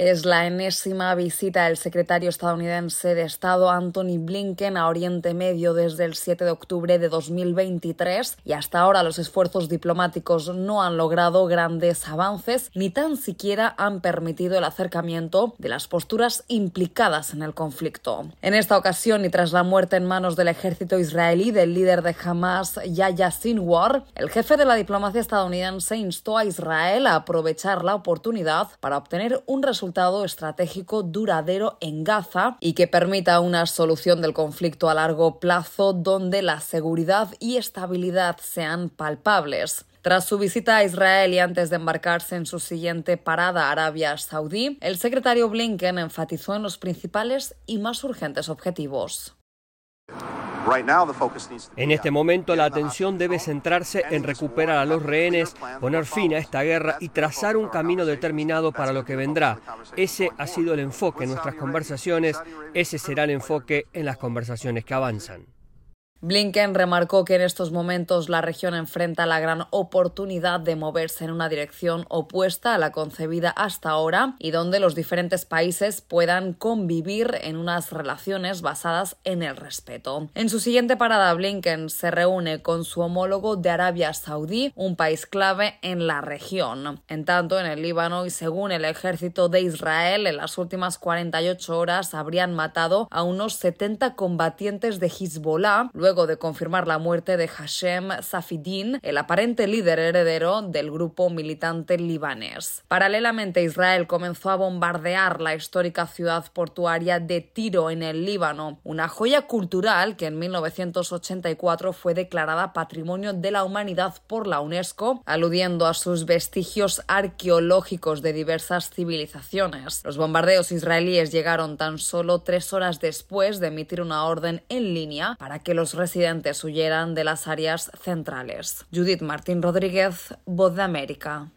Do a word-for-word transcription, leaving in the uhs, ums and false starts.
Es la enésima visita del secretario estadounidense de Estado Antony Blinken a Oriente Medio desde el siete de octubre de dos mil veintitrés y hasta ahora los esfuerzos diplomáticos no han logrado grandes avances ni tan siquiera han permitido el acercamiento de las posturas implicadas en el conflicto. En esta ocasión y tras la muerte en manos del ejército israelí del líder de Hamas, Yahya Sinwar, el jefe de la diplomacia estadounidense instó a Israel a aprovechar la oportunidad para obtener un resultado resultado estratégico duradero en Gaza y que permita una solución del conflicto a largo plazo donde la seguridad y estabilidad sean palpables. Tras su visita a Israel y antes de embarcarse en su siguiente parada, Arabia Saudí, el secretario Blinken enfatizó en los principales y más urgentes objetivos. En este momento la atención debe centrarse en recuperar a los rehenes, poner fin a esta guerra y trazar un camino determinado para lo que vendrá. Ese ha sido el enfoque en nuestras conversaciones, ese será el enfoque en las conversaciones que avanzan. Blinken remarcó que en estos momentos la región enfrenta la gran oportunidad de moverse en una dirección opuesta a la concebida hasta ahora y donde los diferentes países puedan convivir en unas relaciones basadas en el respeto. En su siguiente parada, Blinken se reúne con su homólogo de Arabia Saudí, un país clave en la región. En tanto, en el Líbano y según el ejército de Israel, en las últimas cuarenta y ocho horas habrían matado a unos setenta combatientes de Hezbollah, luego Luego de confirmar la muerte de Hashem Safieddine, el aparente líder heredero del grupo militante libanés. Paralelamente, Israel comenzó a bombardear la histórica ciudad portuaria de Tiro en el Líbano, una joya cultural que en mil novecientos ochenta y cuatro fue declarada Patrimonio de la Humanidad por la UNESCO, aludiendo a sus vestigios arqueológicos de diversas civilizaciones. Los bombardeos israelíes llegaron tan solo tres horas después de emitir una orden en línea para que los residentes huyeran de las áreas centrales. Judith Martín Rodríguez, Voz de América.